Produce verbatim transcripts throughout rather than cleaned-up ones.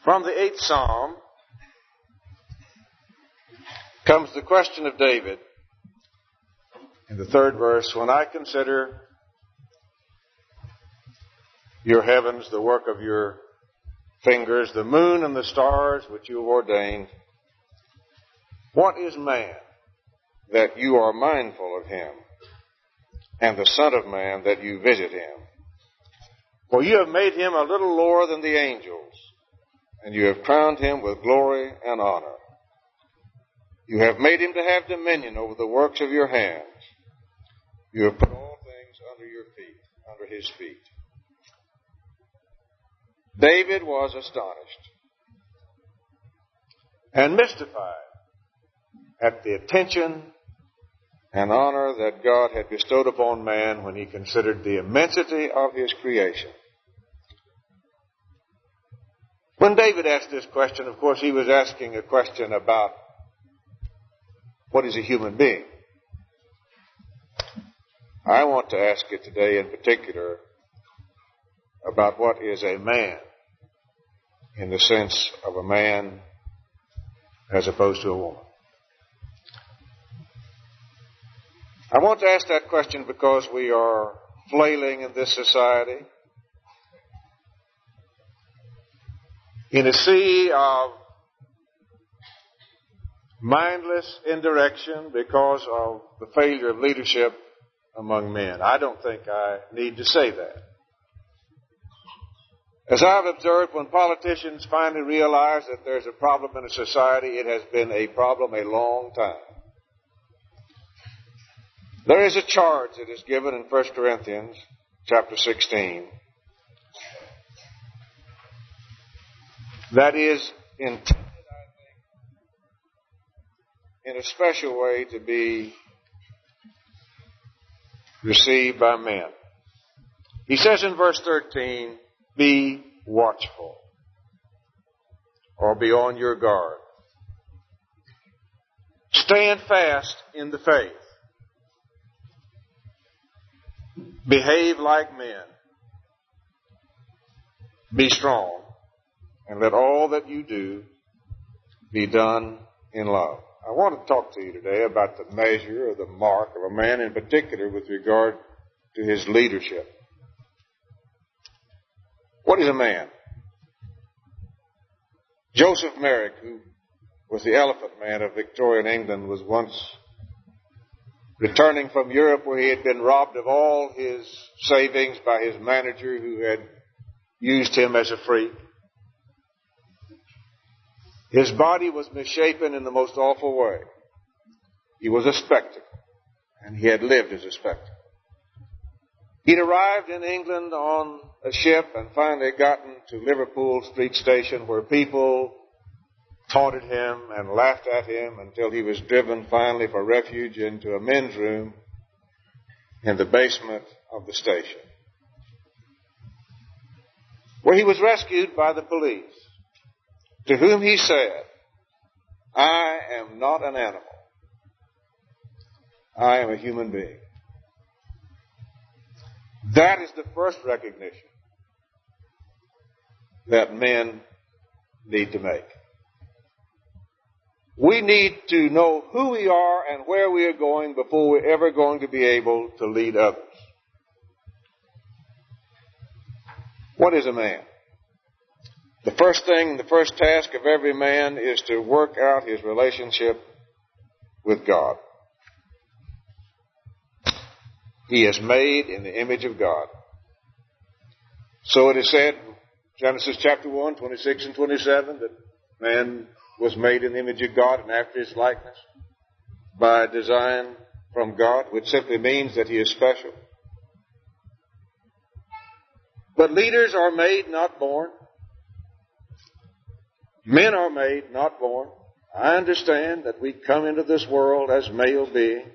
From the eighth Psalm comes the question of David in the third verse, when I consider your heavens, the work of your fingers, the moon and the stars which you have ordained, what is man that you are mindful of him, and the Son of Man that you visit him? For you have made him a little lower than the angels, and you have crowned him with glory and honor. You have made him to have dominion over the works of your hands. You have put all things under your feet, under his feet. David was astonished and mystified at the attention and honor that God had bestowed upon man when he considered the immensity of his creation. When David asked this question, of course, he was asking a question about what is a human being. I want to ask it today in particular about what is a man, in the sense of a man as opposed to a woman. I want to ask that question because we are flailing in this society in a sea of mindless indirection because of the failure of leadership among men. I don't think I need to say that. As I've observed, when politicians finally realize that there's a problem in a society, it has been a problem a long time. There is a charge that is given in First Corinthians chapter sixteen that is intended, I think, in a special way to be received by men. He says in verse thirteen, be watchful, or be on your guard. Stand fast in the faith. Behave like men. Be strong. And let all that you do be done in love. I want to talk to you today about the measure or the mark of a man, in particular with regard to his leadership. What is a man? Joseph Merrick, who was the Elephant Man of Victorian England, was once returning from Europe where he had been robbed of all his savings by his manager who had used him as a freak. His body was misshapen in the most awful way. He was a spectacle, and he had lived as a spectacle. He'd arrived in England on a ship and finally gotten to Liverpool Street Station, where people taunted him and laughed at him until he was driven finally for refuge into a men's room in the basement of the station, where he was rescued by the police, to whom he said, I am not an animal. I am a human being. That is the first recognition that men need to make. We need to know who we are and where we are going before we're ever going to be able to lead others. What is a man? The first thing, the first task of every man is to work out his relationship with God. He is made in the image of God. So it is said, Genesis chapter one, twenty-six and twenty-seven, that man was made in the image of God and after his likeness by design from God, which simply means that he is special. But leaders are made, not born. Men are made, not born. I understand that we come into this world as male beings.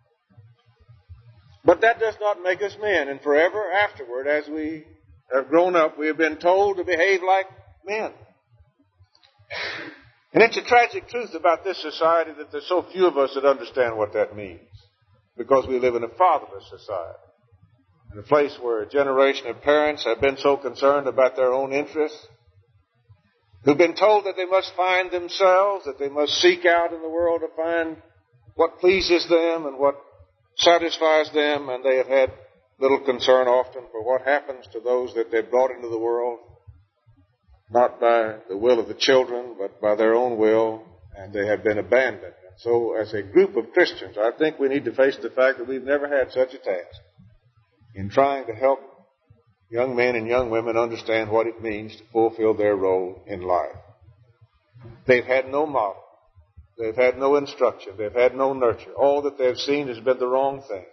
But that does not make us men. And forever afterward, as we have grown up, we have been told to behave like men. And it's a tragic truth about this society that there's so few of us that understand what that means. Because we live in a fatherless society. In a place where a generation of parents have been so concerned about their own interests who've been told that they must find themselves, that they must seek out in the world to find what pleases them and what satisfies them, and they have had little concern often for what happens to those that they've brought into the world, not by the will of the children, but by their own will, and they have been abandoned. And so as a group of Christians, I think we need to face the fact that we've never had such a task in trying to help young men and young women understand what it means to fulfill their role in life. They've had no model. They've had no instruction. They've had no nurture. All that they've seen has been the wrong thing.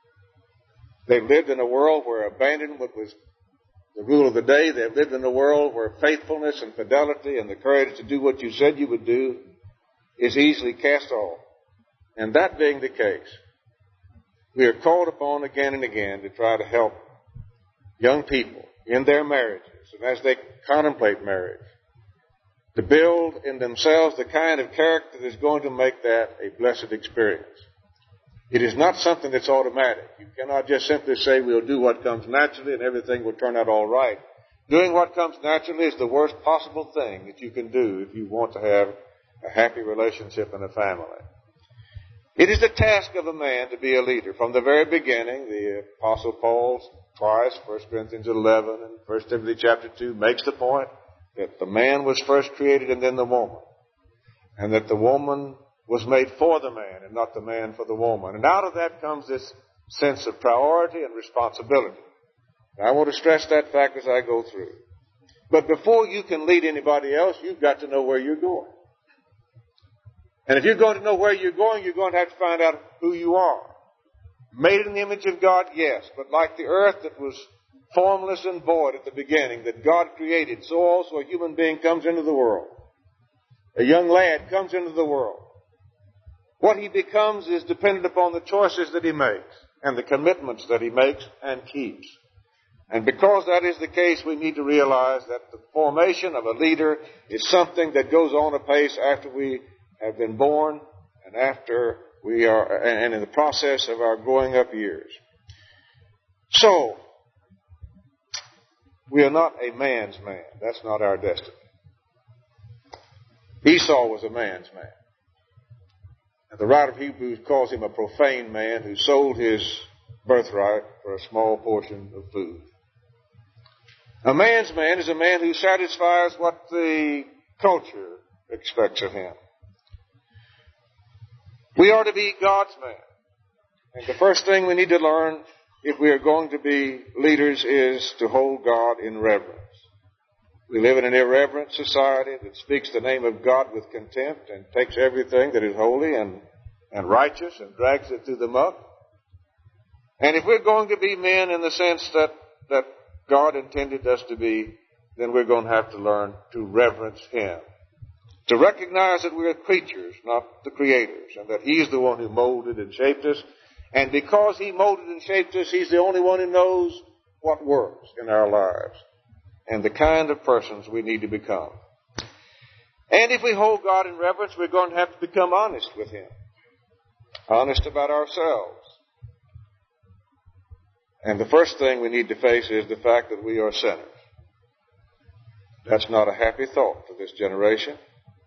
They've lived in a world where abandonment was the rule of the day. They've lived in a world where faithfulness and fidelity and the courage to do what you said you would do is easily cast off. And that being the case, we are called upon again and again to try to help young people in their marriages and as they contemplate marriage to build in themselves the kind of character that is going to make that a blessed experience. It is not something that's automatic. You cannot just simply say we'll do what comes naturally and everything will turn out all right. Doing what comes naturally is the worst possible thing that you can do if you want to have a happy relationship in a family. It is the task of a man to be a leader. From the very beginning, the Apostle Paul twice, First Corinthians eleven and First Timothy chapter two, makes the point that the man was first created and then the woman, and that the woman was made for the man and not the man for the woman. And out of that comes this sense of priority and responsibility. And I want to stress that fact as I go through. But before you can lead anybody else, you've got to know where you're going. And if you're going to know where you're going, you're going to have to find out who you are. Made in the image of God, yes. But like the earth that was formless and void at the beginning, that God created, so also a human being comes into the world. A young lad comes into the world. What he becomes is dependent upon the choices that he makes and the commitments that he makes and keeps. And because that is the case, we need to realize that the formation of a leader is something that goes on apace after we have been born and after we are, and in the process of our growing up years. So, we are not a man's man. That's not our destiny. Esau was a man's man. And the writer of Hebrews calls him a profane man who sold his birthright for a small portion of food. A man's man is a man who satisfies what the culture expects of him. We are to be God's man. And the first thing we need to learn if we are going to be leaders is to hold God in reverence. We live in an irreverent society that speaks the name of God with contempt and takes everything that is holy and, and righteous and drags it through the muck. And if we're going to be men in the sense that, that God intended us to be, then we're going to have to learn to reverence Him. To recognize that we're creatures, not the creators, and that He's the one who molded and shaped us. And because He molded and shaped us, He's the only one who knows what works in our lives and the kind of persons we need to become. And if we hold God in reverence, we're going to have to become honest with Him. Honest about ourselves. And the first thing we need to face is the fact that we are sinners. That's not a happy thought for this generation.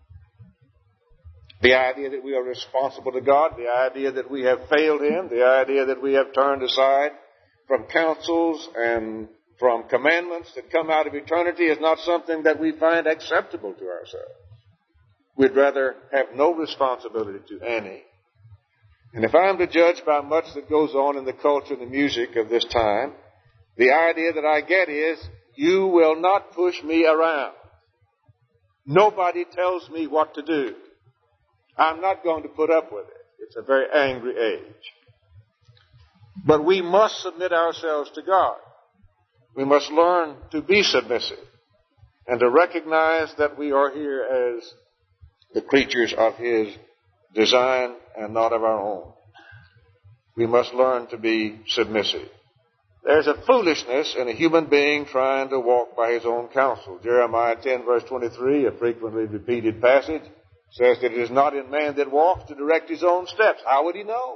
The idea that we are responsible to God, the idea that we have failed Him, the idea that we have turned aside from counsels and from commandments that come out of eternity is not something that we find acceptable to ourselves. We'd rather have no responsibility to any. And if I'm to judge by much that goes on in the culture and the music of this time, the idea that I get is, you will not push me around. Nobody tells me what to do. I'm not going to put up with it. It's a very angry age. But we must submit ourselves to God. We must learn to be submissive and to recognize that we are here as the creatures of His design and not of our own. We must learn to be submissive. There's a foolishness in a human being trying to walk by his own counsel. Jeremiah ten verse twenty-three, a frequently repeated passage, says that it is not in man that walks to direct his own steps. How would he know?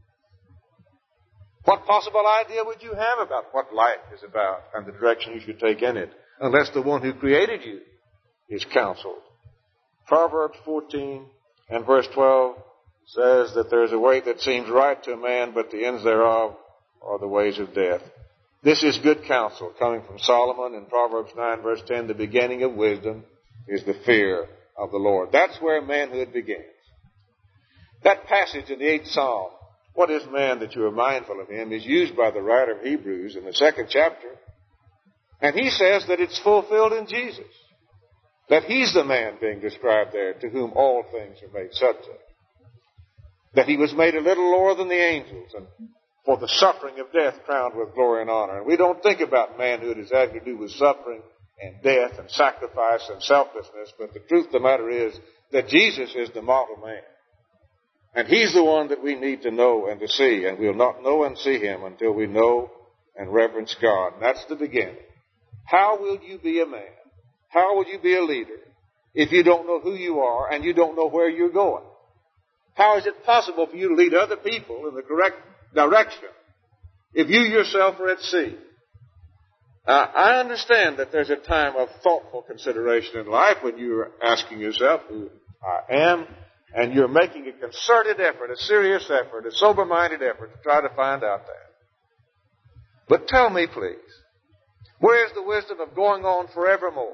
What possible idea would you have about what life is about and the direction you should take in it, unless the one who created you is counseled. Proverbs fourteen and verse twelve says that there is a way that seems right to a man, but the ends thereof are the ways of death. This is good counsel coming from Solomon in Proverbs nine verse ten. The beginning of wisdom is the fear of the Lord. That's where manhood begins. That passage in the eighth Psalm, what is man that you are mindful of him, is used by the writer of Hebrews in the second chapter. And he says that it's fulfilled in Jesus. That he's the man being described there to whom all things are made subject. That he was made a little lower than the angels and for the suffering of death crowned with glory and honor. And we don't think about manhood as having to do with suffering and death and sacrifice and selflessness, but the truth of the matter is that Jesus is the model man. And he's the one that we need to know and to see, and we'll not know and see him until we know and reverence God. And that's the beginning. How will you be a man? How will you be a leader if you don't know who you are and you don't know where you're going? How is it possible for you to lead other people in the correct direction if you yourself are at sea? Uh, I understand that there's a time of thoughtful consideration in life when you're asking yourself who I am, and you're making a concerted effort, a serious effort, a sober-minded effort to try to find out that. But tell me, please, where's the wisdom of going on forevermore?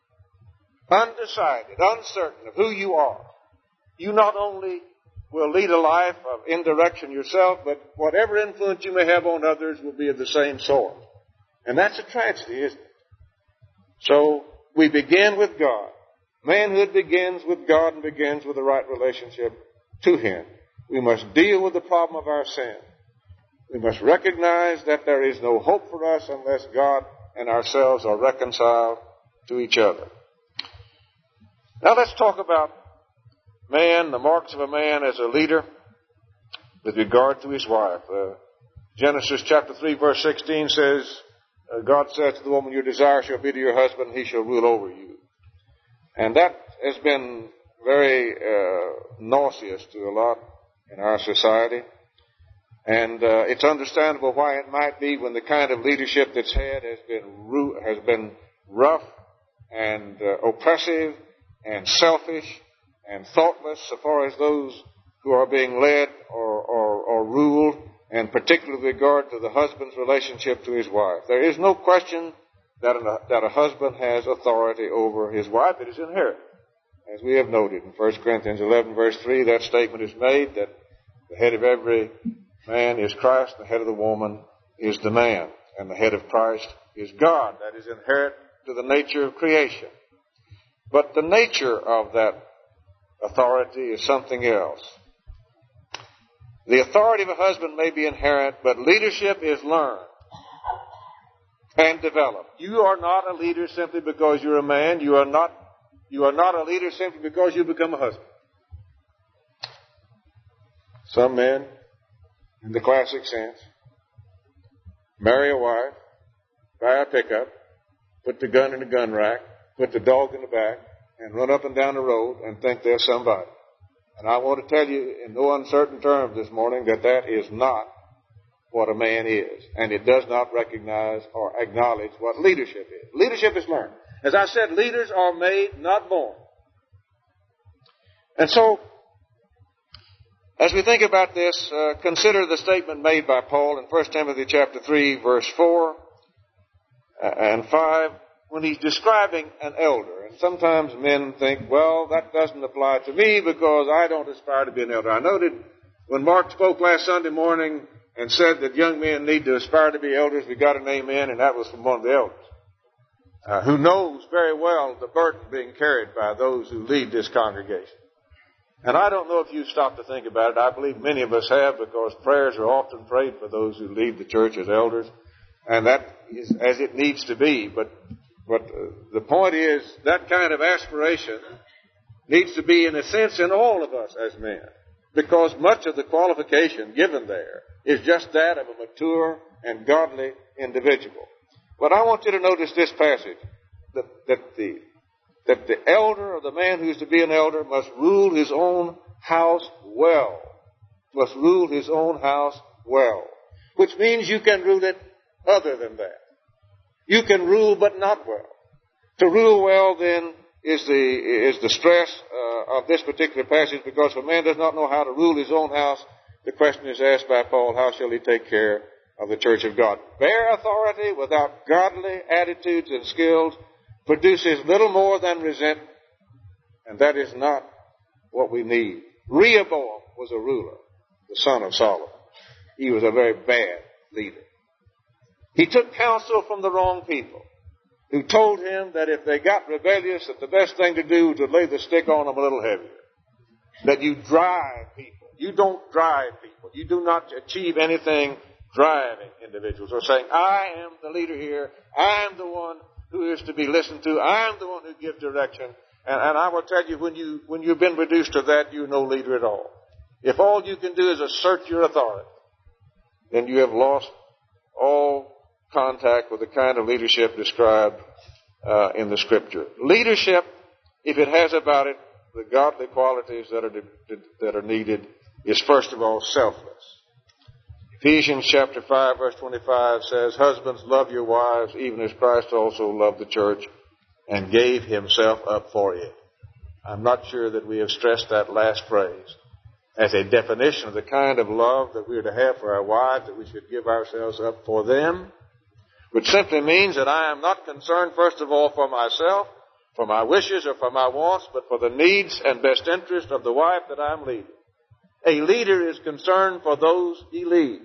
Undecided, uncertain of who you are. You not only will lead a life of indirection yourself, but whatever influence you may have on others will be of the same sort. And that's a tragedy, isn't it? So we begin with God. Manhood begins with God and begins with the right relationship to him. We must deal with the problem of our sin. We must recognize that there is no hope for us unless God and ourselves are reconciled to each other. Now let's talk about man, the marks of a man as a leader with regard to his wife. Uh, Genesis chapter three verse sixteen says, uh, God said to the woman, your desire shall be to your husband, and he shall rule over you. And that has been very uh, nauseous to a lot in our society. And uh, it's understandable why it might be when the kind of leadership that's had has been ru- has been rough and uh, oppressive and selfish and thoughtless so far as those who are being led or, or, or ruled, and particularly with regard to the husband's relationship to his wife. There is no question that a, that a husband has authority over his wife. It is inherent. As we have noted in First Corinthians eleven verse three, that statement is made that the head of every man is Christ, the head of the woman is the man, and the head of Christ is God. That is inherent to the nature of creation. But the nature of that authority is something else. The authority of a husband may be inherent, but leadership is learned and developed. You are not a leader simply because you're a man. You are not, you are not a leader simply because you become a husband. Some men, in the classic sense, marry a wife, buy a pickup, put the gun in the gun rack, put the dog in the back, and run up and down the road and think they're somebody. And I want to tell you in no uncertain terms this morning that that is not what a man is. And it does not recognize or acknowledge what leadership is. Leadership is learned. As I said, leaders are made, not born. And so, as we think about this, uh, consider the statement made by Paul in First Timothy chapter three, verse four uh, and five, when he's describing an elder. And sometimes men think, well, that doesn't apply to me because I don't aspire to be an elder. I noted when Mark spoke last Sunday morning and said that young men need to aspire to be elders, we got an amen, and that was from one of the elders, uh, who knows very well the burden being carried by those who lead this congregation. And I don't know if you've stopped to think about it. I believe many of us have, because prayers are often prayed for those who lead the church as elders, and that is as it needs to be. But But uh, the point is, that kind of aspiration needs to be, in a sense, in all of us as men, because much of the qualification given there is just that of a mature and godly individual. But I want you to notice this passage, that, that the that the elder, or the man who is to be an elder, must rule his own house well. Must rule his own house well. Which means you can rule it other than that. You can rule but not well. To rule well, then, is the, is the stress uh, of this particular passage, because if a man does not know how to rule his own house, the question is asked by Paul, how shall he take care of the church of God? Bare authority without godly attitudes and skills produces little more than resentment, and that is not what we need. Rehoboam was a ruler, the son of Solomon. He was a very bad leader. He took counsel from the wrong people, who told him that if they got rebellious, that the best thing to do was to lay the stick on them a little heavier. That you drive people. You don't drive people. You do not achieve anything driving individuals or saying, I am the leader here. I am the one who is to be listened to. I am the one who gives direction. And, and I will tell you, when, you, when you've been reduced to that, you're no leader at all. If all you can do is assert your authority, then you have lost all contact with the kind of leadership described uh, in the Scripture. Leadership, if it has about it the godly qualities that are that are needed, is first of all selfless. Ephesians chapter five, verse twenty-five says, husbands, love your wives, even as Christ also loved the church and gave himself up for it. I'm not sure that we have stressed that last phrase as a definition of the kind of love that we are to have for our wives, that we should give ourselves up for them, which simply means that I am not concerned, first of all, for myself, for my wishes or for my wants, but for the needs and best interest of the wife that I'm leading. A leader is concerned for those he leads.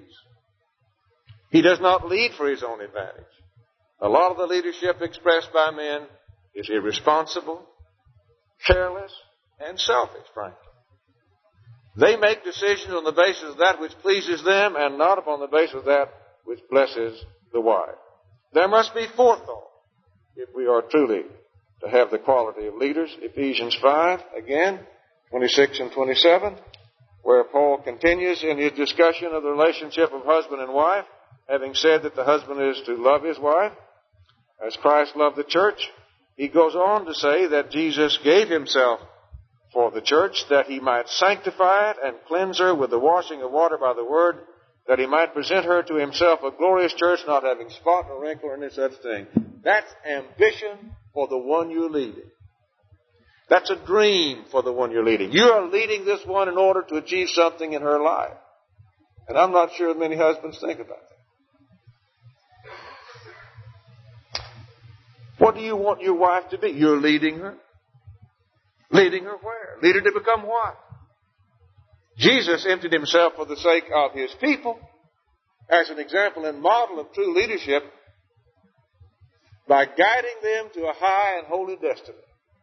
He does not lead for his own advantage. A lot of the leadership expressed by men is irresponsible, careless, and selfish, frankly. They make decisions on the basis of that which pleases them and not upon the basis of that which blesses the wife. There must be forethought if we are truly to have the quality of leaders. Ephesians five, again, twenty-six and twenty-seven, where Paul continues in his discussion of the relationship of husband and wife, having said that the husband is to love his wife as Christ loved the church. He goes on to say that Jesus gave himself for the church, that he might sanctify it and cleanse her with the washing of water by the word, that he might present her to himself a glorious church, not having spot or wrinkle or any such thing. That's ambition for the one you're leading. That's a dream for the one you're leading. You are leading this one in order to achieve something in her life. And I'm not sure many husbands think about that. What do you want your wife to be? You're leading her. Leading her where? Lead her to become what? Jesus emptied himself for the sake of his people as an example and model of true leadership by guiding them to a high and holy destiny.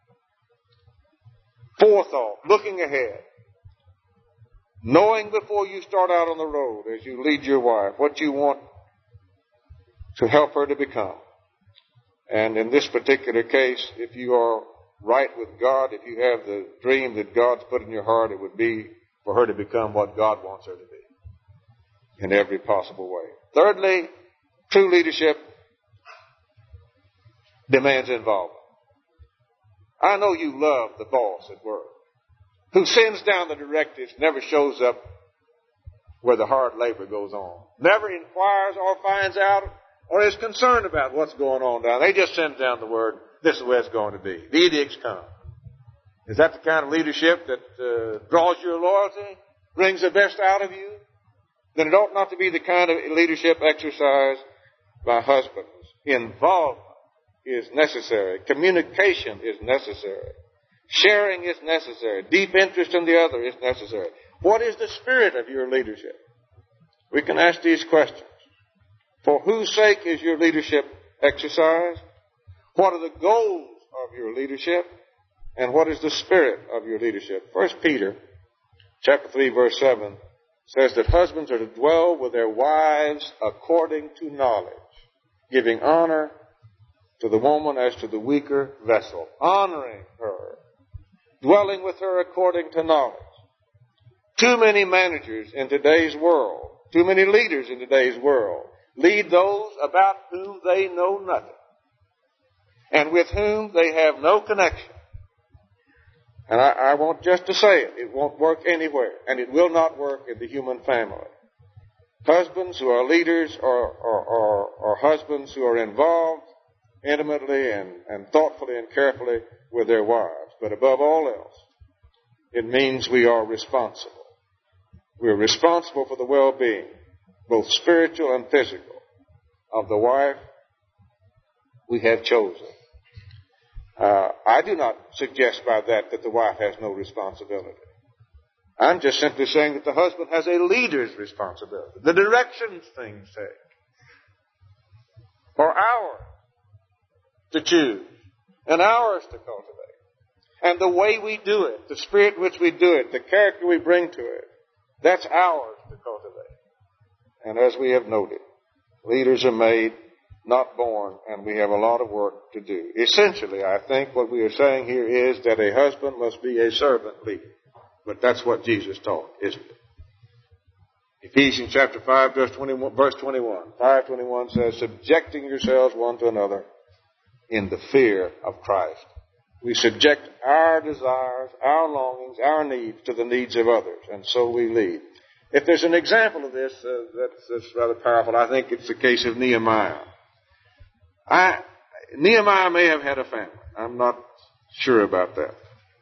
Forethought, looking ahead, knowing before you start out on the road as you lead your wife what you want to help her to become. And in this particular case, if you are right with God, if you have the dream that God's put in your heart, it would be for her to become what God wants her to be in every possible way. Thirdly, true leadership demands involvement. I know you love the boss at work who sends down the directives, never shows up where the hard labor goes on, never inquires or finds out or is concerned about what's going on down. They just send down the word, this is the way it's going to be. The edicts come. Is that the kind of leadership that uh, draws your loyalty, brings the best out of you? Then it ought not to be the kind of leadership exercised by husbands. Involvement is necessary. Communication is necessary. Sharing is necessary. Deep interest in the other is necessary. What is the spirit of your leadership? We can ask these questions. For whose sake is your leadership exercised? What are the goals of your leadership? And what is the spirit of your leadership? First Peter chapter three, verse seven says that husbands are to dwell with their wives according to knowledge, giving honor to the woman as to the weaker vessel, honoring her, dwelling with her according to knowledge. Too many managers in today's world, too many leaders in today's world, lead those about whom they know nothing and with whom they have no connection. And I, I want just to say it, it won't work anywhere, and it will not work in the human family. Husbands who are leaders or, or, or, or husbands who are involved intimately and, and thoughtfully and carefully with their wives. But above all else, it means we are responsible. We are responsible for the well-being, both spiritual and physical, of the wife we have chosen. Uh, I do not suggest by that that the wife has no responsibility. I'm just simply saying that the husband has a leader's responsibility. The directions things take are ours to choose and ours to cultivate. And the way we do it, the spirit in which we do it, the character we bring to it, that's ours to cultivate. And as we have noted, leaders are made, not born, and we have a lot of work to do. Essentially, I think what we are saying here is that a husband must be a servant leader. But that's what Jesus taught, isn't it? Ephesians chapter five, verse twenty-one, verse twenty-one. five twenty-one says, subjecting yourselves one to another in the fear of Christ. We subject our desires, our longings, our needs to the needs of others, and so we lead. If there's an example of this uh, that's, that's rather powerful, I think it's the case of Nehemiah. I, Nehemiah may have had a family. I'm not sure about that.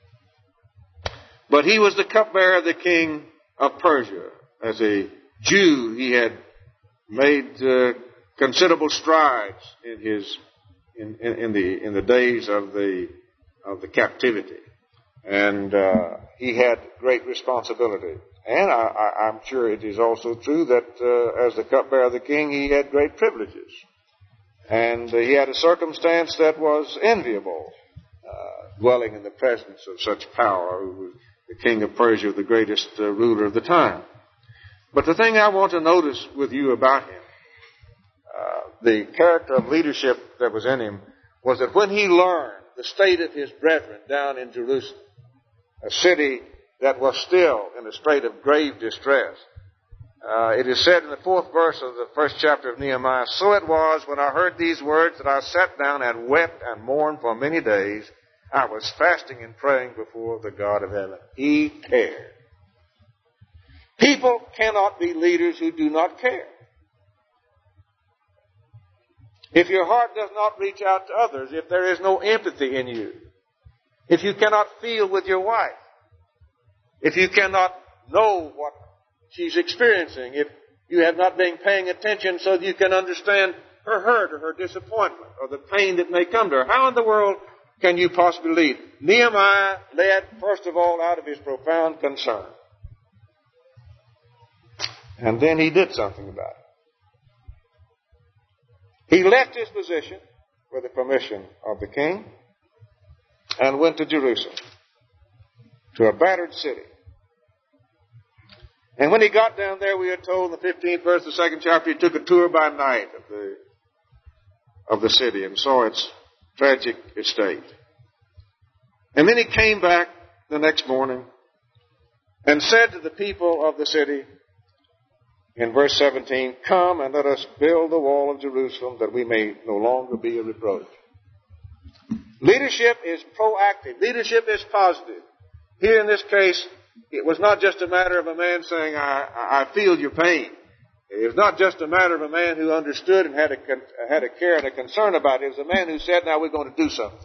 But he was the cupbearer of the king of Persia. As a Jew, he had made uh, considerable strides in his in, in, in the in the days of the of the captivity, and uh, he had great responsibility. And I, I, I'm sure it is also true that uh, as the cupbearer of the king, he had great privileges, and uh, he had a circumstance that was enviable, uh, dwelling in the presence of such power. Who was the king of Persia, the greatest uh, ruler of the time. But the thing I want to notice with you about him, uh, the character of leadership that was in him, was that when he learned the state of his brethren down in Jerusalem, a city that was still in a state of grave distress, uh, it is said in the fourth verse of the first chapter of Nehemiah, so it was when I heard these words that I sat down and wept and mourned for many days. I was fasting and praying before the God of heaven. He cared. People cannot be leaders who do not care. If your heart does not reach out to others, if there is no empathy in you, if you cannot feel with your wife, if you cannot know what she's experiencing, if you have not been paying attention so that you can understand her hurt or her disappointment or the pain that may come to her, how in the world can you possibly lead? Nehemiah led, first of all, out of his profound concern. And then he did something about it. He left his position with the permission of the king and went to Jerusalem, to a battered city. And when he got down there, we are told in the fifteenth verse of the second chapter, he took a tour by night of the, of the city and saw its tragic estate. And then he came back the next morning and said to the people of the city, in verse seventeen, come and let us build the wall of Jerusalem that we may no longer be a reproach. Leadership is proactive. Leadership is positive. Here in this case, it was not just a matter of a man saying, I, I feel your pain. It was not just a matter of a man who understood and had a, had a care and a concern about it. It was a man who said, now we're going to do something.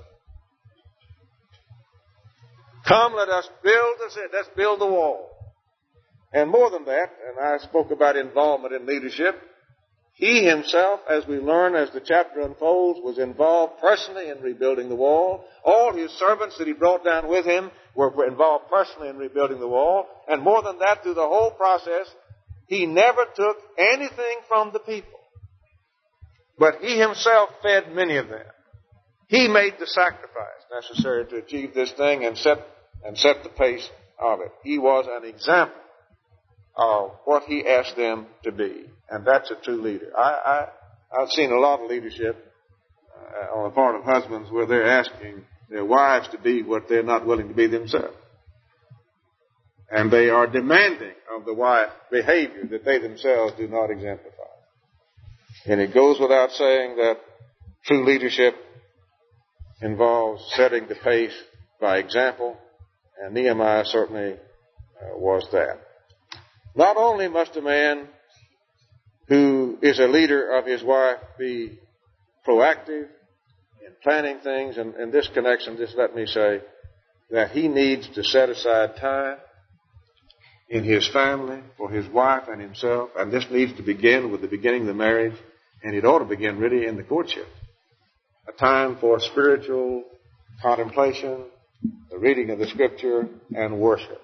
Come, let us build, let's build the wall. And more than that, and I spoke about involvement in leadership, he himself, as we learn as the chapter unfolds, was involved personally in rebuilding the wall. All his servants that he brought down with him were involved personally in rebuilding the wall. And more than that, through the whole process, he never took anything from the people. But he himself fed many of them. He made the sacrifice necessary to achieve this thing and set, and set the pace of it. He was an example of what he asked them to be. And that's a true leader. I, I, I've seen a lot of leadership uh, on the part of husbands where they're asking their wives to be what they're not willing to be themselves. And they are demanding of the wife behavior that they themselves do not exemplify. And it goes without saying that true leadership involves setting the pace by example, and Nehemiah certainly uh, was that. Not only must a man who is a leader of his wife be proactive, in planning things. And in this connection, just let me say that he needs to set aside time in his family for his wife and himself. And this needs to begin with the beginning of the marriage. And it ought to begin really in the courtship. A time for spiritual contemplation, the reading of the Scripture, and worship.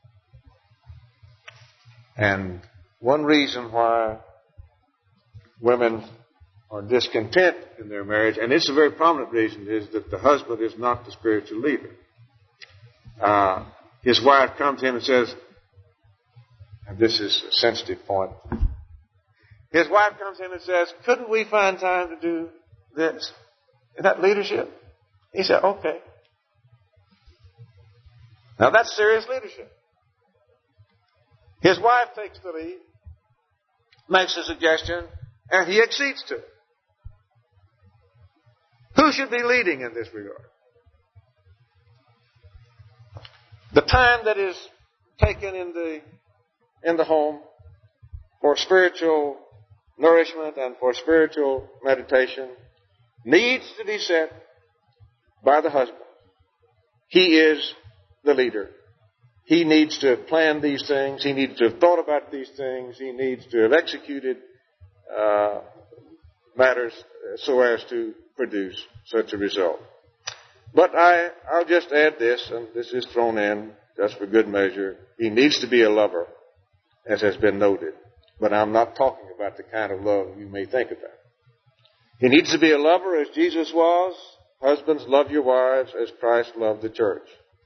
And one reason why women are discontent in their marriage, and it's a very prominent reason, is that the husband is not the spiritual leader. Uh, his wife comes to him and says, and this is a sensitive point, his wife comes to him and says, couldn't we find time to do this? Is that leadership? He said, okay. Now that's serious leadership. His wife takes the lead, makes a suggestion, and he accedes to it. Who should be leading in this regard? The time that is taken in the in the home for spiritual nourishment and for spiritual meditation needs to be set by the husband. He is the leader. He needs to have planned these things. He needs to have thought about these things. He needs to have executed uh, matters so as to produce such a result. But I, I'll just add this, and this is thrown in just for good measure. He needs to be a lover, as has been noted. But I'm not talking about the kind of love you may think about. He needs to be a lover as Jesus was. Husbands, love your wives as Christ loved the church.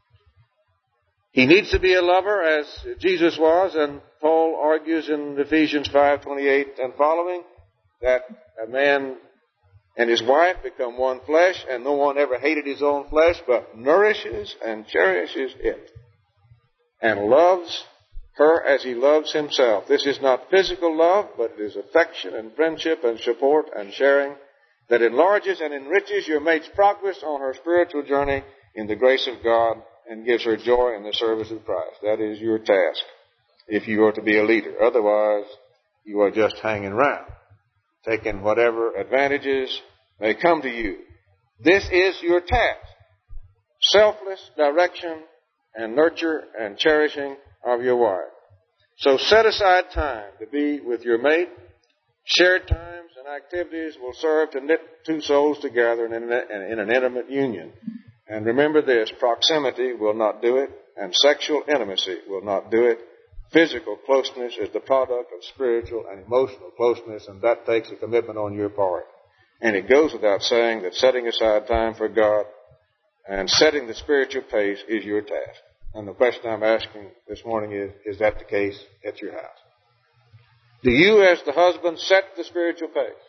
He needs to be a lover as Jesus was, and Paul argues in Ephesians five twenty-eight and following that a man and his wife become one flesh, and no one ever hated his own flesh, but nourishes and cherishes it, and loves her as he loves himself. This is not physical love, but it is affection and friendship and support and sharing that enlarges and enriches your mate's progress on her spiritual journey in the grace of God and gives her joy in the service of Christ. That is your task if you are to be a leader. Otherwise, you are just hanging around, taking whatever advantages may come to you. This is your task. Selfless direction and nurture and cherishing of your wife. So set aside time to be with your mate. Shared times and activities will serve to knit two souls together in an intimate union. And remember this, proximity will not do it, and sexual intimacy will not do it. Physical closeness is the product of spiritual and emotional closeness, and that takes a commitment on your part. And it goes without saying that setting aside time for God and setting the spiritual pace is your task. And the question I'm asking this morning is, is that the case at your house? Do you, as the husband, set the spiritual pace?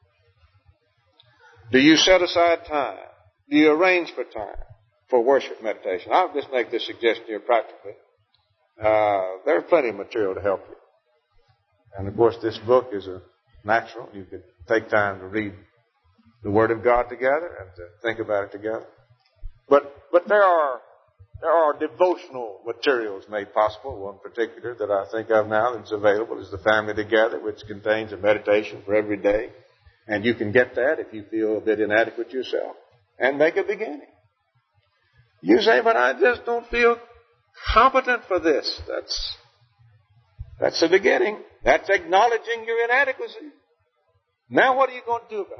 Do you set aside time? Do you arrange for time for worship meditation? I'll just make this suggestion here practically. Uh, there's plenty of material to help you. And of course, this book is a natural. You could take time to read the Word of God together and to think about it together. But, but there are, there are devotional materials made possible. One particular that I think of now that's available is the Family Together, which contains a meditation for every day. And you can get that if you feel a bit inadequate yourself. And make a beginning. You say, but I just don't feel competent for this. That's, that's the beginning. That's acknowledging your inadequacy. Now what are you going to do about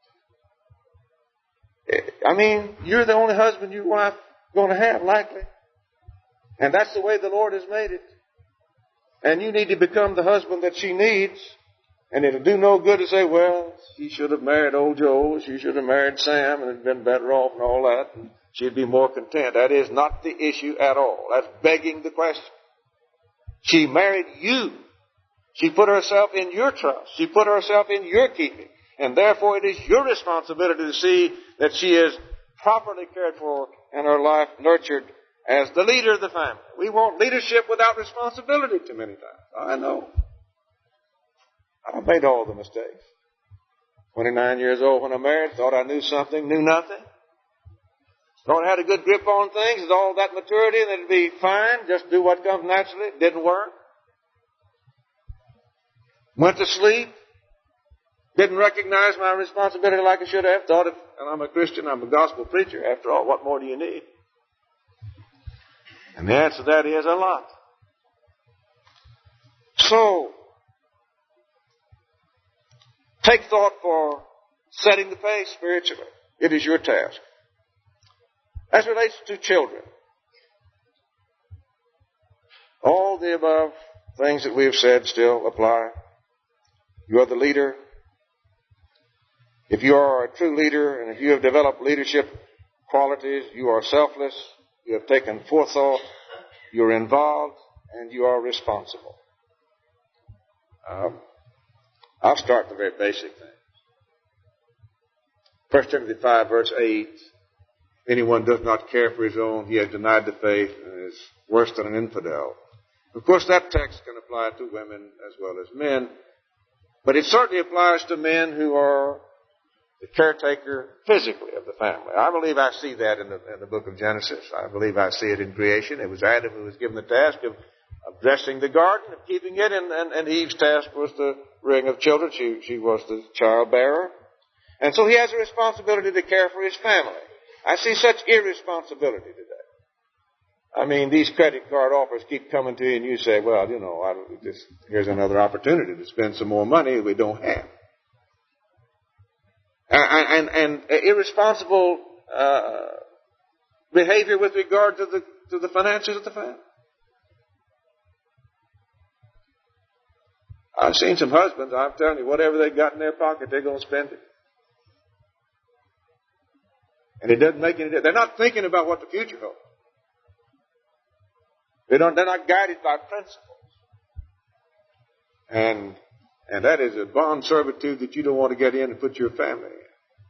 it? I mean, you're the only husband your wife going to have, likely. And that's the way the Lord has made it. And you need to become the husband that she needs. And it'll do no good to say, well, she should have married old Joe, she should have married Sam, and it'd been better off and all that, and she'd be more content. That is not the issue at all. That's begging the question. She married you. She put herself in your trust. She put herself in your keeping. And therefore it is your responsibility to see that she is properly cared for and her life nurtured as the leader of the family. We want leadership without responsibility too many times. I know. I made all the mistakes. twenty-nine years old when I married, thought I knew something, knew nothing. Thought I had a good grip on things, with all that maturity, and it'd be fine, just do what comes naturally. It didn't work. Went to sleep. Didn't recognize my responsibility like I should have. Thought if and I'm a Christian, I'm a gospel preacher. After all, what more do you need? And the answer to that is a lot. So, take thought for setting the pace spiritually. It is your task. As relates to children, all the above things that we have said still apply. You are the leader. If you are a true leader and if you have developed leadership qualities, you are selfless, you have taken forethought, you're involved, and you are responsible. Um, I'll start with the very basic things. First Timothy five, verse eight, if anyone does not care for his own, he has denied the faith and is worse than an infidel. Of course, that text can apply to women as well as men, but it certainly applies to men who are the caretaker physically of the family. I believe I see that in the, in the book of Genesis. I believe I see it in creation. It was Adam who was given the task of, of dressing the garden, of keeping it, and, and, and Eve's task was the rearing of children. She, she was the childbearer. And so he has a responsibility to care for his family. I see such irresponsibility today. I mean, these credit card offers keep coming to you and you say, well, you know, I don't, just, here's another opportunity to spend some more money we don't have. And, and, and irresponsible uh, behavior with regard to the to the finances of the family. I've seen some husbands, I'm telling you, whatever they got in their pocket, they're going to spend it. And it doesn't make any difference. They're not thinking about what the future holds. They don't, they're not guided by principles. And and that is a bond servitude that you don't want to get in and put your family in.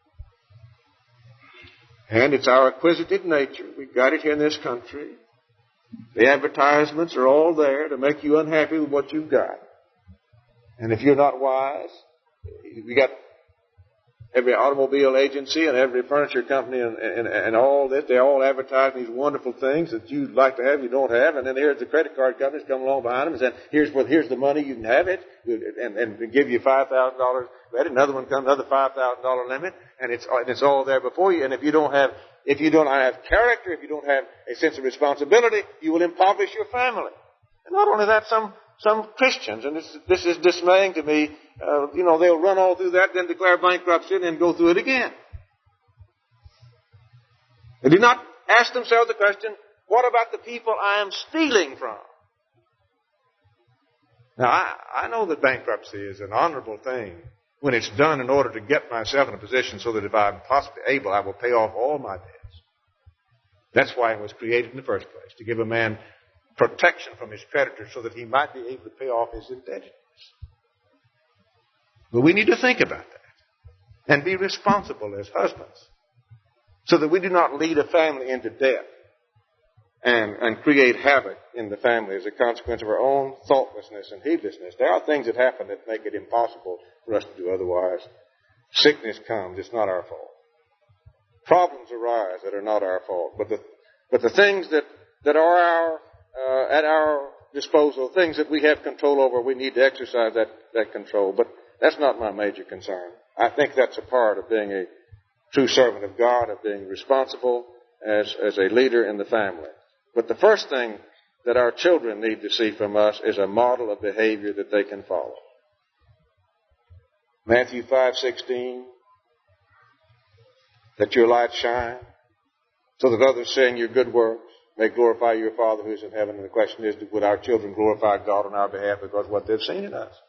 And it's our acquisitive nature. We've got it here in this country. The advertisements are all there to make you unhappy with what you've got. And if you're not wise, we got every automobile agency and every furniture company and, and, and all this, they all advertise these wonderful things that you'd like to have, you don't have, and then here's the credit card companies come along behind them and say, here's what, here's the money, you can have it, and, and give you five thousand dollars credit. Another one comes, another five thousand dollars limit, and it's, and it's all there before you. And if you don't have, if you don't have character, if you don't have a sense of responsibility, you will impoverish your family. And not only that, some Some Christians, and this, this is dismaying to me, uh, you know, they'll run all through that, then declare bankruptcy, and then go through it again. They do not ask themselves the question, what about the people I am stealing from? Now, I, I know that bankruptcy is an honorable thing when it's done in order to get myself in a position so that if I'm possibly able, I will pay off all my debts. That's why it was created in the first place, to give a man protection from his creditors so that he might be able to pay off his indebtedness. But we need to think about that and be responsible as husbands so that we do not lead a family into debt and, and create havoc in the family as a consequence of our own thoughtlessness and heedlessness. There are things that happen that make it impossible for us to do otherwise. Sickness comes. It's not our fault. Problems arise that are not our fault. But the, but the things that, that are our Uh, at our disposal, things that we have control over, we need to exercise that, that control. But that's not my major concern. I think that's a part of being a true servant of God, of being responsible as, as a leader in the family. But the first thing that our children need to see from us is a model of behavior that they can follow. Matthew five sixteen, let your light shine so that others seeing your good works may glorify your Father who is in heaven. And the question is, would our children glorify God on our behalf because of what they've seen in us?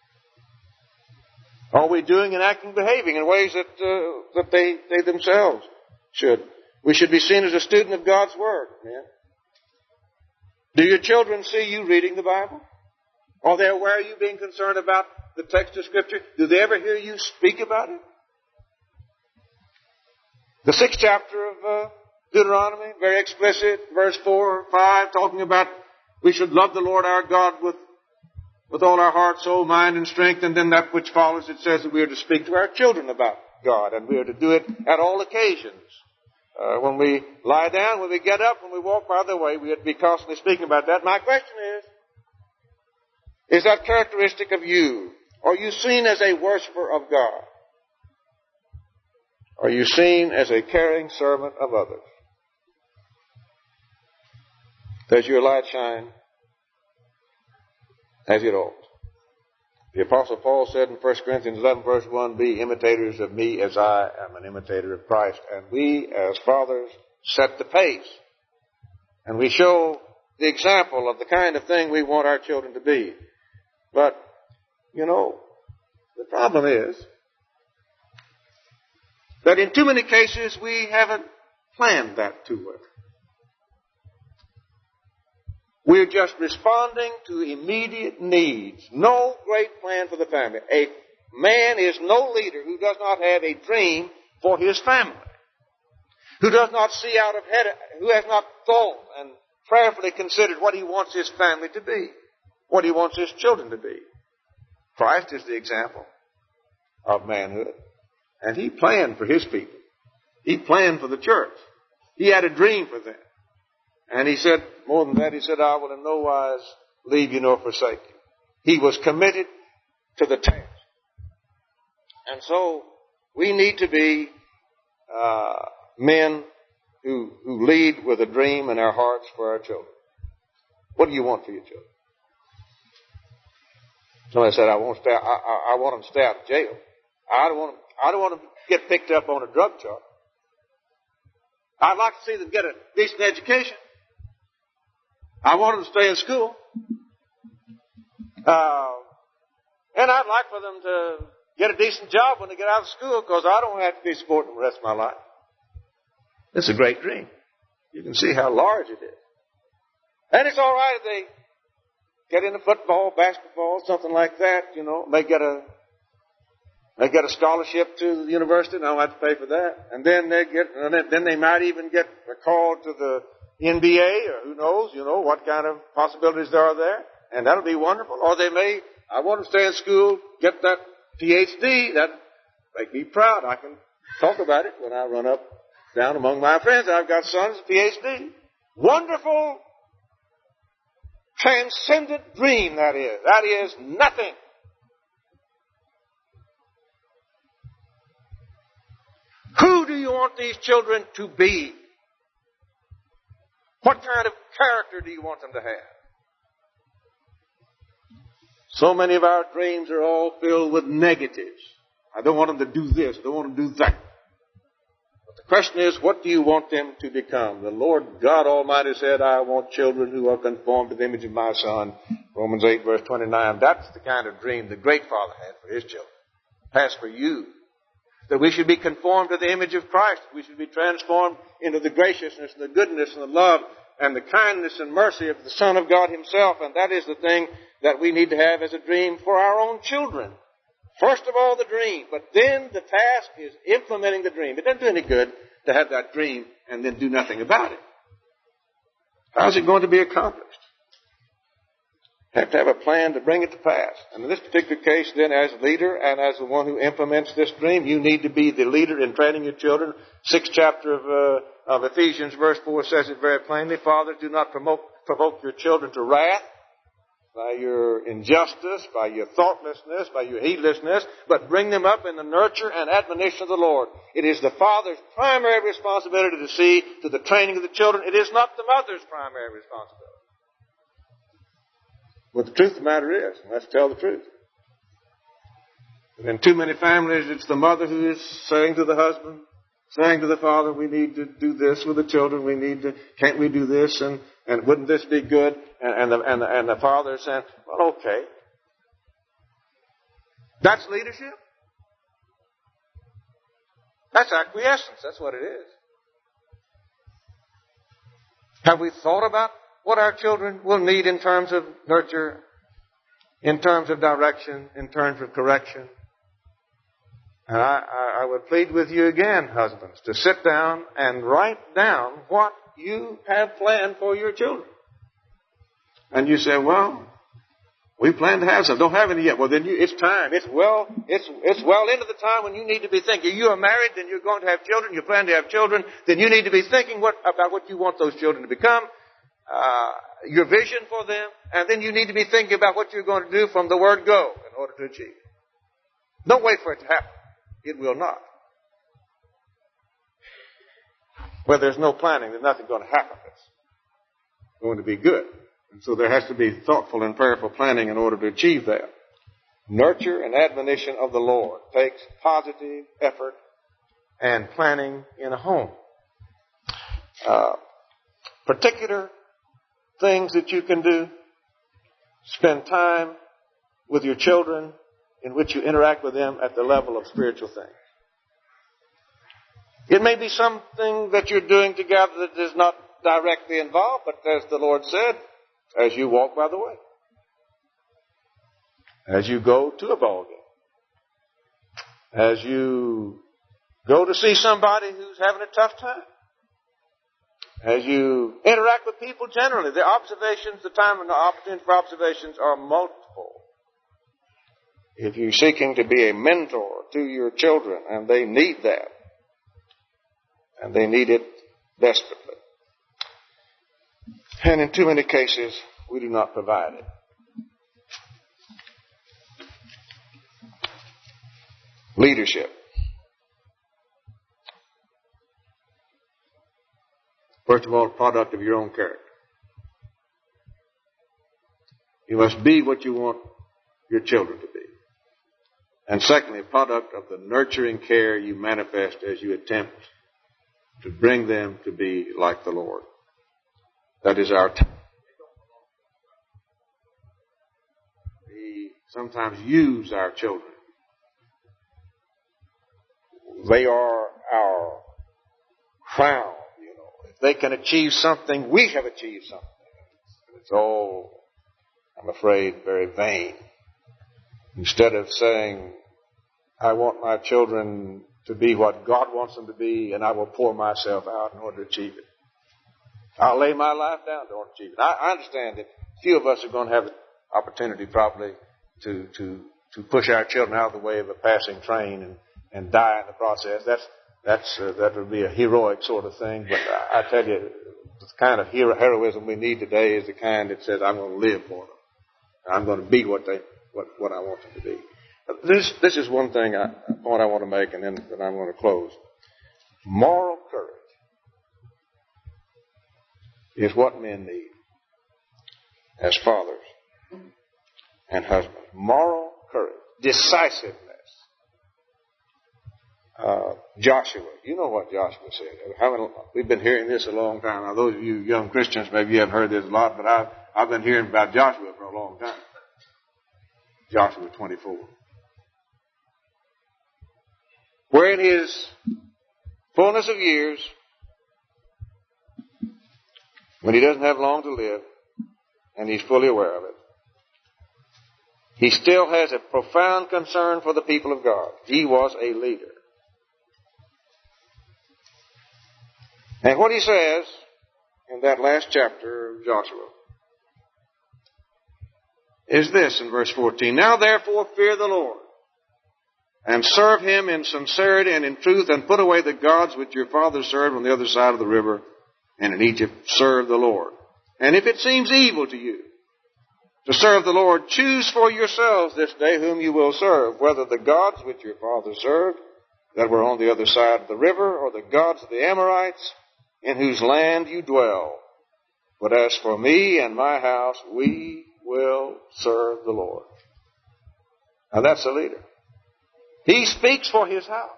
Are we doing and acting, behaving in ways that uh, that they, they themselves should? We should be seen as a student of God's Word, man. Do your children see you reading the Bible? Are they aware of you being concerned about the text of Scripture? Do they ever hear you speak about it? The sixth chapter of Uh, Deuteronomy, very explicit, verse four or five, talking about we should love the Lord our God with, with all our heart, soul, mind, and strength. And then that which follows, it says that we are to speak to our children about God. And we are to do it at all occasions. Uh, when we lie down, when we get up, when we walk by the way, we are to be constantly speaking about that. My question is, is that characteristic of you? Are you seen as a worshiper of God? Are you seen as a caring servant of others? Does your light shine as it ought? The Apostle Paul said in First Corinthians eleven, verse one, be imitators of me as I am an imitator of Christ. And we, as fathers, set the pace. And we show the example of the kind of thing we want our children to be. But, you know, the problem is that in too many cases we haven't planned that too well. We're just responding to immediate needs. No great plan for the family. A man is no leader who does not have a dream for his family. Who does not see out ahead, who has not thought and prayerfully considered what he wants his family to be. What he wants his children to be. Christ is the example of manhood. And he planned for his people. He planned for the church. He had a dream for them. And he said, more than that, he said, I will in no wise leave you nor forsake you. He was committed to the task. And so we need to be uh, men who, who lead with a dream in our hearts for our children. What do you want for your children? Somebody said, I want, stay, I, I, I want them to stay out of jail. I don't want them, I don't want them to get picked up on a drug charge. I'd like to see them get a decent education. I want them to stay in school. Uh, and I'd like for them to get a decent job when they get out of school because I don't have to be supporting them the rest of my life. It's a great dream. You can see how large it is. And it's all right if they get into football, basketball, something like that, you know. They get a they get a scholarship to the university, and I don't have to pay for that. And then they get, and then they might even get a call to the N B A, or who knows, you know, what kind of possibilities there are there. And that'll be wonderful. Or they may, I want to stay in school, get that P H D. That make me proud. I can talk about it when I run up, down among my friends. I've got sons, P H D. Wonderful, transcendent dream that is. That is nothing. Who do you want these children to be? What kind of character do you want them to have? So many of our dreams are all filled with negatives. I don't want them to do this. I don't want them to do that. But the question is, what do you want them to become? The Lord God Almighty said, I want children who are conformed to the image of my Son. Romans eight, verse twenty-nine. That's the kind of dream the great Father had for his children. Has for you. That we should be conformed to the image of Christ. We should be transformed into the graciousness and the goodness and the love and the kindness and mercy of the Son of God himself. And that is the thing that we need to have as a dream for our own children. First of all, the dream. But then the task is implementing the dream. It doesn't do any good to have that dream and then do nothing about it. How's it going to be accomplished? You have to have a plan to bring it to pass. And in this particular case, then, as leader and as the one who implements this dream, you need to be the leader in training your children. Sixth chapter of, uh, of Ephesians, verse four, says it very plainly. Fathers, do not promote, provoke your children to wrath by your injustice, by your thoughtlessness, by your heedlessness, but bring them up in the nurture and admonition of the Lord. It is the father's primary responsibility to see to the training of the children. It is not the mother's primary responsibility. But the truth of the matter is, let's tell the truth. In too many families, it's the mother who is saying to the husband, saying to the father, we need to do this with the children, we need to, can't we do this, and, and wouldn't this be good? And, and, the, and, the, and the father is saying, well, okay. That's leadership. That's acquiescence. That's what it is. Have we thought about what our children will need in terms of nurture, in terms of direction, in terms of correction? And I, I, I would plead with you again, husbands, to sit down and write down what you have planned for your children. And you say, well, we plan to have some. Don't have any yet. Well, then you, it's time. It's well, it's, it's well into the time when you need to be thinking. You are married, then you're going to have children. You plan to have children. Then you need to be thinking what, about what you want those children to become. Uh, your vision for them, and then you need to be thinking about what you're going to do from the word go in order to achieve it. Don't wait for it to happen. It will not. Where there's no planning, there's nothing going to happen that's going to be good. And so there has to be thoughtful and prayerful planning in order to achieve that. Nurture and admonition of the Lord takes positive effort and planning in a home. Uh, particular things that you can do. Spend time with your children in which you interact with them at the level of spiritual things. It may be something that you're doing together that is not directly involved, but as the Lord said, as you walk by the way, as you go to a ball game, as you go to see somebody who's having a tough time, as you interact with people generally, the observations, the time and the opportunity for observations are multiple. If you're seeking to be a mentor to your children, and they need that, and they need it desperately. And in too many cases, we do not provide it. Leadership. First of all, a product of your own character. You must be what you want your children to be. And secondly, a product of the nurturing care you manifest as you attempt to bring them to be like the Lord. That is our time. We sometimes use our children. They are our crown, you know. If they can achieve something, we have achieved something. It's all, I'm afraid, very vain. Instead of saying, I want my children to be what God wants them to be, and I will pour myself out in order to achieve it. I'll lay my life down in order to achieve it. I, I understand that few of us are going to have the opportunity probably to, to, to push our children out of the way of a passing train and, and die in the process. That's, that's, uh, that would be a heroic sort of thing, but I, I tell you, the kind of hero, heroism we need today is the kind that says, I'm going to live for them. I'm going to be what they, what, what I want them to be. This, this is one thing, I, a point I want to make, and then, then I'm going to close. Moral courage is what men need as fathers and husbands. Moral courage, decisiveness. Uh, Joshua, you know what Joshua said. Haven't, we've been hearing this a long time. Now, those of you young Christians, maybe you haven't heard this a lot, but I've, I've been hearing about Joshua for a long time. Joshua twenty-four. Where in his fullness of years, when he doesn't have long to live, and he's fully aware of it, he still has a profound concern for the people of God. He was a leader. And what he says in that last chapter of Joshua is this in verse fourteen. Now therefore fear the Lord, and serve him in sincerity and in truth, and put away the gods which your fathers served on the other side of the river, and in Egypt serve the Lord. And if it seems evil to you to serve the Lord, choose for yourselves this day whom you will serve, whether the gods which your fathers served that were on the other side of the river, or the gods of the Amorites in whose land you dwell. But as for me and my house, we will serve the Lord. Now that's a leader. He speaks for his house.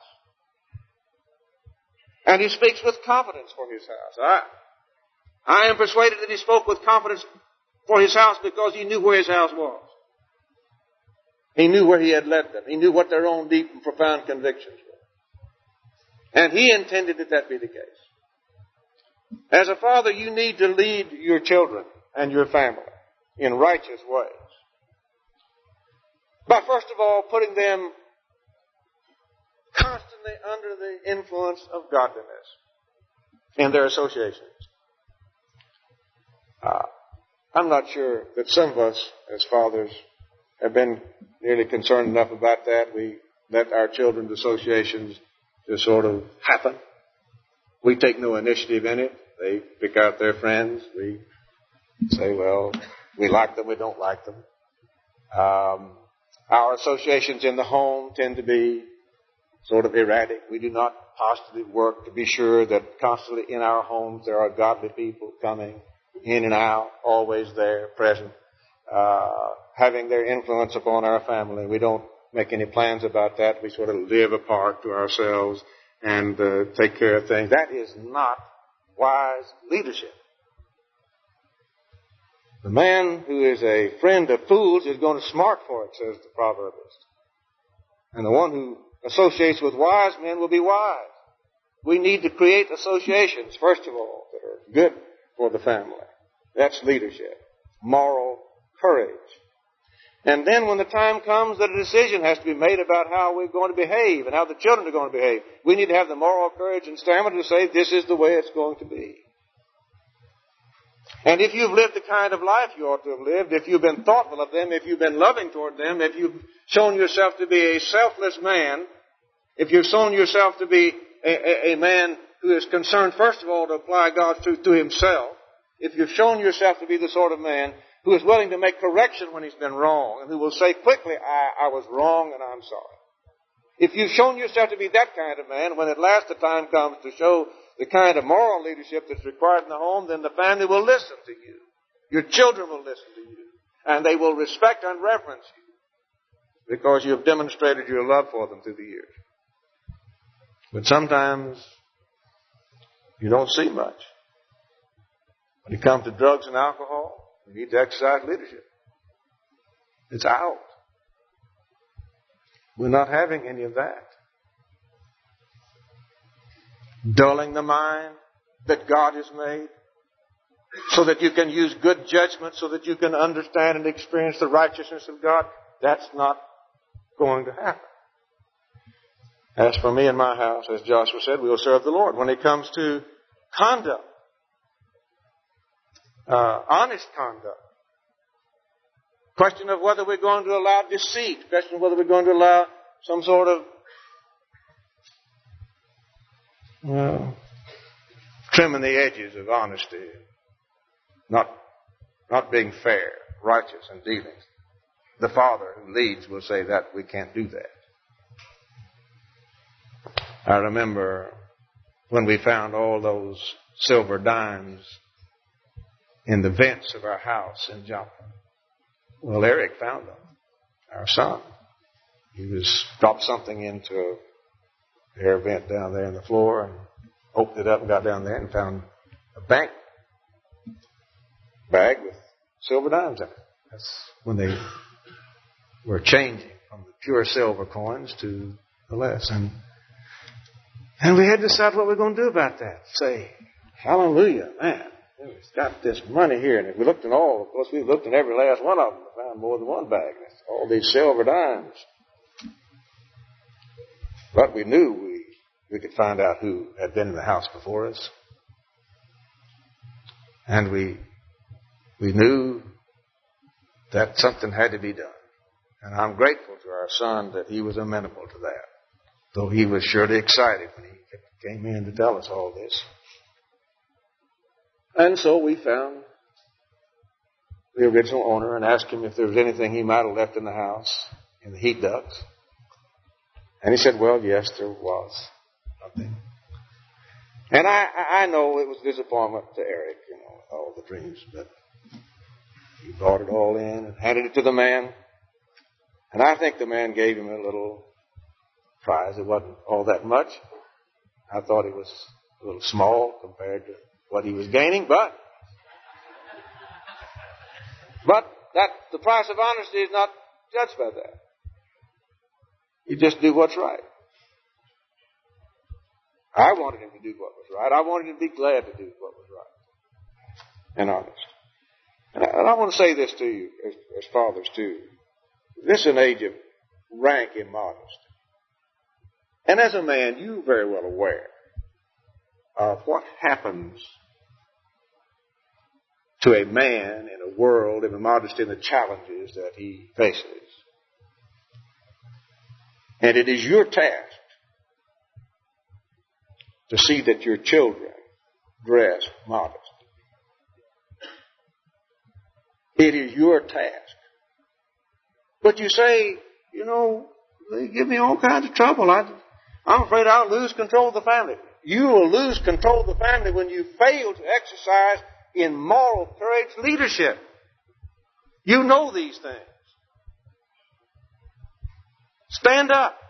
And he speaks with confidence for his house. I, I am persuaded that he spoke with confidence for his house because he knew where his house was. He knew where he had led them. He knew what their own deep and profound convictions were. And he intended that that be the case. As a father, you need to lead your children and your family in righteous ways. By first of all, putting them constantly under the influence of godliness in their associations. Uh, I'm not sure that some of us as fathers have been nearly concerned enough about that. We let our children's associations just sort of happen. We take no initiative in it. They pick out their friends. We say, well, we like them, we don't like them. Um, Our associations in the home tend to be sort of erratic. We do not constantly work to be sure that constantly in our homes there are godly people coming in and out, always there, present, uh, having their influence upon our family. We don't make any plans about that. We sort of live apart to ourselves and uh, take care of things. That is not wise leadership. The man who is a friend of fools is going to smart for it, says the proverbist. And the one who associates with wise men will be wise. We need to create associations, first of all, that are good for the family. That's leadership. Moral courage. And then when the time comes that a decision has to be made about how we're going to behave and how the children are going to behave, we need to have the moral courage and stamina to say, this is the way it's going to be. And if you've lived the kind of life you ought to have lived, if you've been thoughtful of them, if you've been loving toward them, if you've shown yourself to be a selfless man, if you've shown yourself to be a, a, a man who is concerned, first of all, to apply God's truth to himself, if you've shown yourself to be the sort of man who is willing to make correction when he's been wrong, and who will say quickly, I, I was wrong and I'm sorry. If you've shown yourself to be that kind of man, when at last the time comes to show the kind of moral leadership that's required in the home, then the family will listen to you. Your children will listen to you. And they will respect and reverence you because you have demonstrated your love for them through the years. But sometimes you don't see much. When it comes to drugs and alcohol, you need to exercise leadership. It's out. We're not having any of that. Dulling the mind that God has made so that you can use good judgment, so that you can understand and experience the righteousness of God. That's not going to happen. As for me and my house, as Joshua said, we will serve the Lord. When it comes to conduct, uh, honest conduct, question of whether we're going to allow deceit, question of whether we're going to allow some sort of Well, trimming the edges of honesty, not, not being fair, righteous in dealings. The father who leads will say that we can't do that. I remember when we found all those silver dimes in the vents of our house in Joplin. Well, Eric found them, our son. He was dropped something into air vent down there in the floor and opened it up and got down there and found a bank bag with silver dimes in it. That's when they were changing from the pure silver coins to the less. And, and we had to decide what we we're going to do about that. Say, hallelujah, man. We've got this money here. And if we looked in all, of course, we looked in every last one of them and found more than one bag. All these silver dimes. But we knew we, we could find out who had been in the house before us. And we, we knew that something had to be done. And I'm grateful to our son that he was amenable to that. Though he was surely excited when he came in to tell us all this. And so we found the original owner and asked him if there was anything he might have left in the house, in the heat ducts. And he said, well, yes, there was nothing. And I, I know it was disappointment to Eric, you know, all the dreams, but he brought it all in and handed it to the man. And I think the man gave him a little prize. It wasn't all that much. I thought it was a little small compared to what he was gaining, but but that the price of honesty is not judged by that. You just do what's right. I wanted him to do what was right. I wanted him to be glad to do what was right and honest. And I, and I want to say this to you as, as fathers too. This is an age of rank immodesty. And as a man, you're very well aware of what happens to a man in a world of immodesty and the challenges that he faces. And it is your task to see that your children dress modest. It is your task. But you say, you know, they give me all kinds of trouble. I, I'm afraid I'll lose control of the family. You will lose control of the family when you fail to exercise in moral courage leadership. You know these things. Stand up.